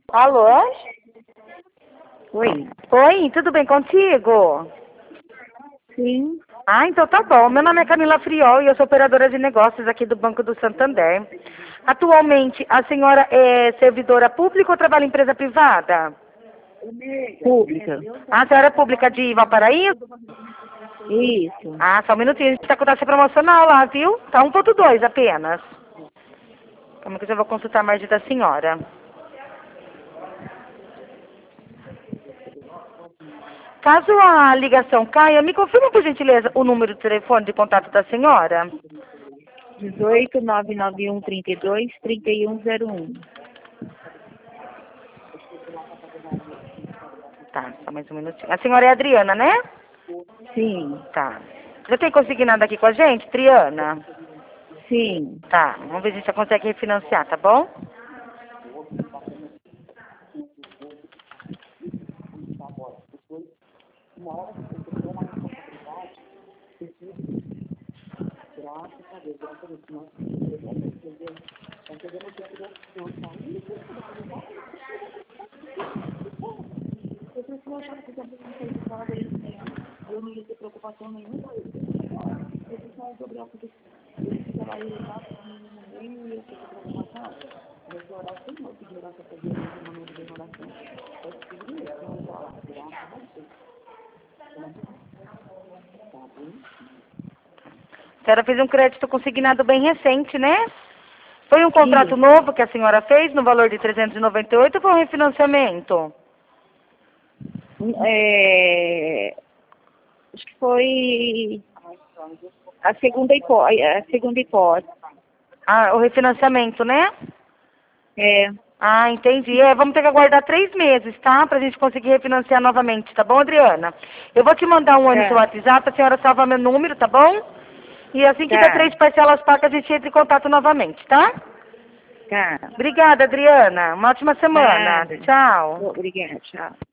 Alô? Oi. Oi, tudo bem contigo? Sim. Ah, então tá bom. Meu nome é Camila Friol e eu sou operadora de negócios aqui do Banco do Santander. Atualmente, a senhora é servidora pública ou trabalha em empresa privada? Pública. A senhora é pública de Valparaíso? Isso. Ah, só um minutinho. A gente tá com taxa promocional lá, viu? Tá 1,2 apenas. Como que eu já vou consultar a margem da senhora? Caso a ligação caia, me confirma, por gentileza, o número de telefone de contato da senhora? 18 991 32 3101. Tá, só mais um minutinho. A senhora é Adriana, né? Sim. Tá. Já tem consignado aqui com a gente, Triana? Sim. Tá, vamos ver se a gente consegue refinanciar, tá bom? A senhora fez um crédito consignado bem recente, né? Foi um contrato Isso. novo que a senhora fez no valor de 398 ou foi um refinanciamento? Acho que foi a segunda hipótese. Ah, o refinanciamento, né? É. Ah, entendi. Vamos ter que aguardar 3 meses, tá? Pra gente conseguir refinanciar novamente, tá bom, Adriana? Eu vou te mandar um ano no seu Tá. WhatsApp, a senhora salva meu número, tá bom? E assim que der Tá. 3 parcelas pagas, a gente entra em contato novamente, tá? Tá. Obrigada, Adriana. Uma ótima semana. Nada. Tchau. Obrigada. Tchau.